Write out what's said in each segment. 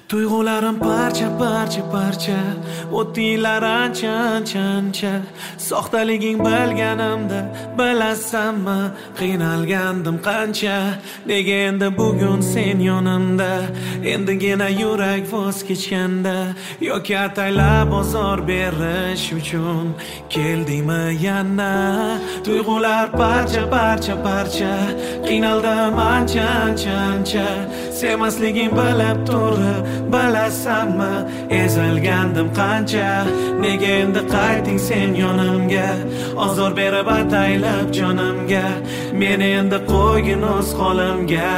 Tuyg'ularim parcha o'tdinglar ancha soxtaliging bilganimda bilasanmi qiynalgandim qancha nega endi bugun sen yonimda endigina yurak voz kechganda yoki ataylab ozor berish uchun keldingmi yana tuyg'ular parcha qiynaldim ancha sevmasliging bilib turib bilasanmi ezilgandim qancha nega endi qayting sen yonimga ozor berib ataylab jonimga meni endi qo'ygin o'z holimga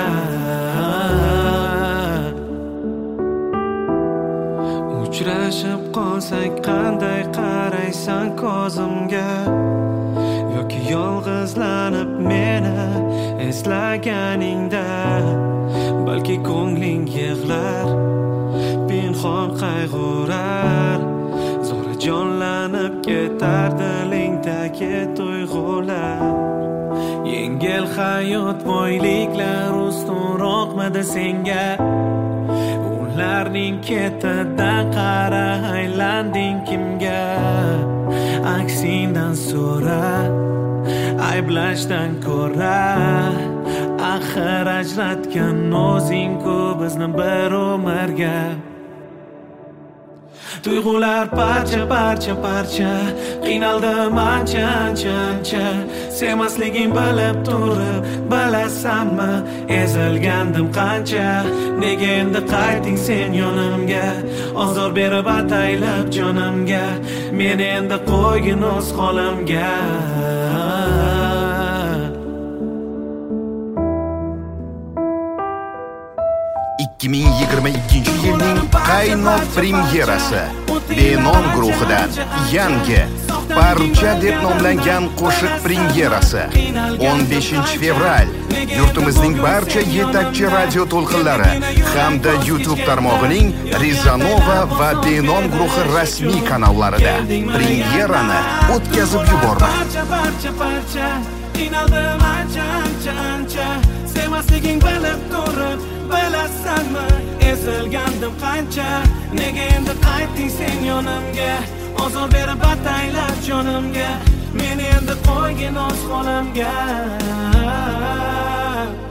uchrashib qolsak qanday qaraysan ko'zimga yoki yolg'izlanib meni eslaganingda balki ko'ngling yig'lar pinhon qayg'urar zo'ra jonlanib ketar dilingdagi tuyg'ular yengil hayot boyliklar ustunroqmidi senga ularning ketidan qara aylanding kimga aksingdan so'ra ayblashdan ko'ra axir ajratgan o'zing-ku bizni bir umrga tuyg'ular parcha qiynaldim ancha sevmasliging bilib turib bilasanmi ezilgandim qancha nega endi qayting sen yonimga ozor berib ataylab jonimga meni endi qo'ygin o'z holimga 2022 yilning qaynoq premyerasi Benon guruhidan yangi Parcha deb nomlangan qo'shiq premyerasi 15 fevral yurtimizning barcha yetakchi radio to'lqinlari hamda YouTube tarmog'ining Rizanova va Benon guruhi rasmiy kanallarida premyerani o'tkazib yubordi. Qiynaldim ancha sevmasliging bilib turib bilasanmi ezilgandim qancha nega endi qayting sen yonimga ozor berib ataylab jonimga meni endi qo'ygin o'z holimga